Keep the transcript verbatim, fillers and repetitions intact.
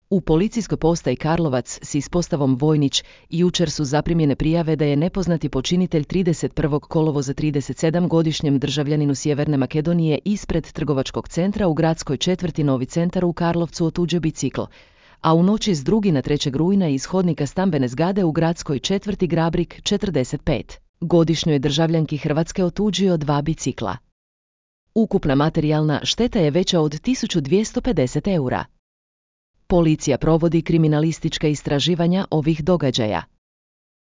U policijskoj postaji Karlovac s ispostavom Vojnić jučer su zaprimljene prijave da je nepoznati počinitelj trideset prvog kolovoza tridesetsedamgodišnjem državljaninu Sjeverne Makedonije ispred trgovačkog centra u gradskoj četvrti Novi centar u Karlovcu otuđio bicikl, a u noći s drugog na trećeg rujna iz hodnika stambene zgrade u gradskoj četvrti Grabrik četrdeset pet. Godišnjoj državljanki Hrvatske otuđio dva bicikla. Ukupna materijalna šteta je veća od tisuću dvjesto pedeset eura. Policija provodi kriminalistička istraživanja ovih događaja.